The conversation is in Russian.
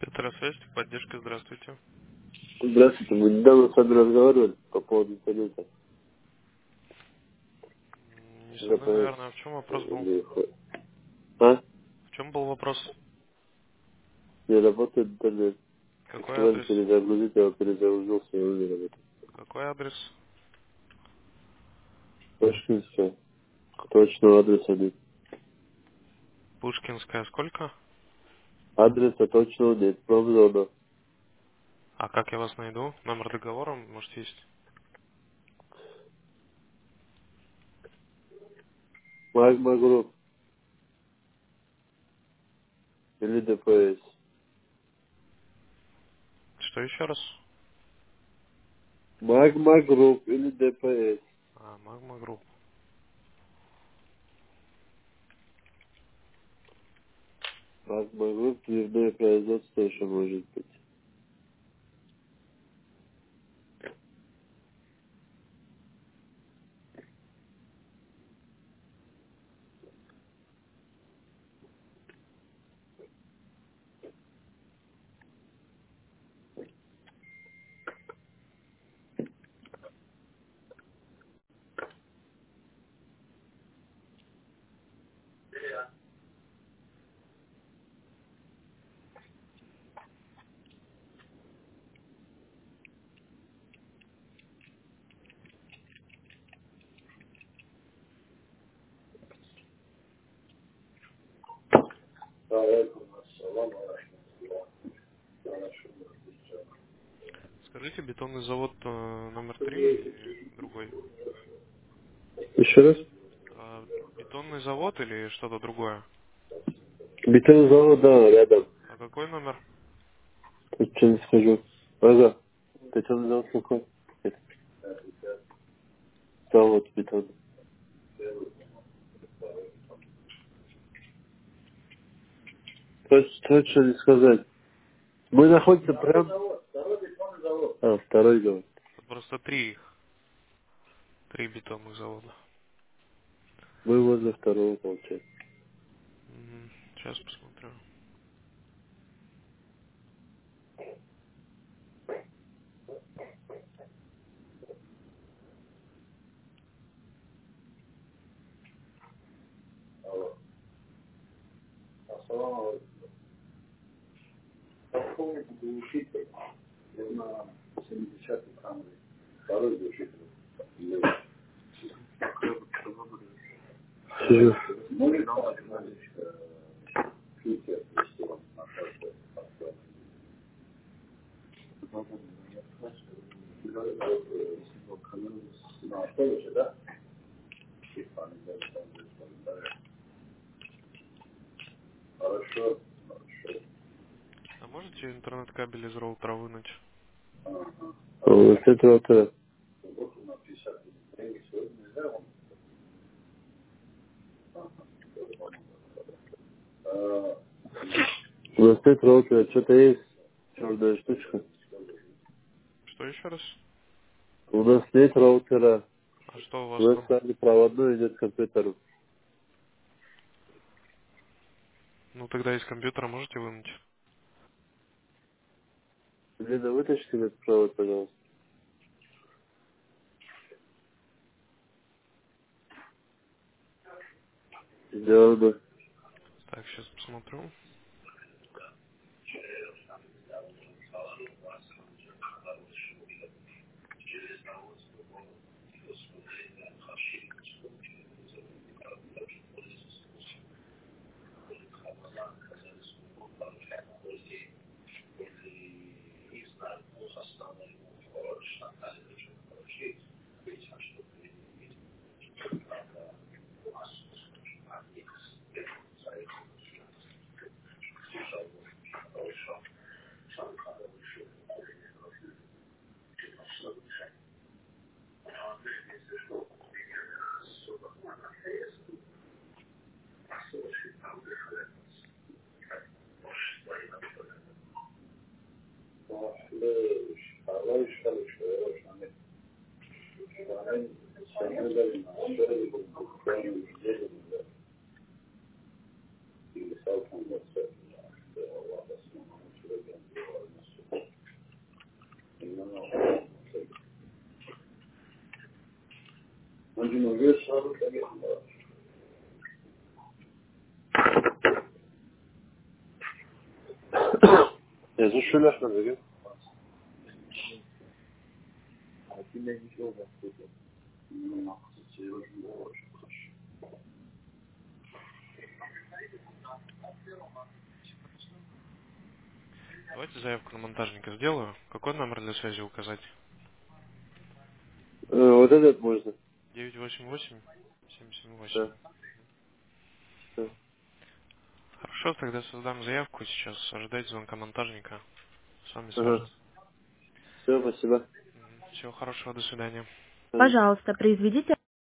Петросвязь, поддержка, здравствуйте. Здравствуйте, мы недавно с вами разговаривали по поводу интернета. Не со мной, ГПС. наверное. А в чем вопрос был? А? В чем был вопрос? Не работает интернет. Какой Сказали адрес? перезагрузить, я его перезагрузился, и он не работает. Какой адрес? Точно все. Точного адреса нет. Пушкинская сколько? Адреса точного нет. Промзона. А как я вас найду? Номер договора, может, есть? Магма Групп или ДПС. Что еще раз? Магма Групп или ДПС. А, Магма Групп. Магма Групп, дверное производство еще может быть. Скажите, бетонный завод номер 3 или другой? Еще раз. Бетонный завод или что-то другое? Бетонзавод, да, рядом. А какой номер? Тут что не скажу. Ага. Бетонзавод какой? Это завод бетон. Точно не сказать. Мы находимся прям... А, второй завод. Тут просто три их. Три бетонных завода. Мы возле второго, получается. Сейчас посмотрю. Сижу. А можете интернет-кабель из роутера вынуть? Вот это вот... У нас нет роутера, что-то есть черная штучка. Что еще раз? У нас нет роутера. А что у У вас нас там? с вами проводной идет к компьютеру. Ну, тогда из компьютера можете вынуть? Лена, вытащите этот провод, пожалуйста. Сделано. Так, сейчас посмотрю. Я же шуляш надо, Давайте заявку на монтажника сделаю. Какой номер для связи указать? вот этот можно. 988-778. Да. Все. Хорошо, тогда создам заявку сейчас. Ожидайте звонка монтажника. С вами Ага. свяжется. Все, спасибо. Всего хорошего, до свидания. Ага. Пожалуйста, произведите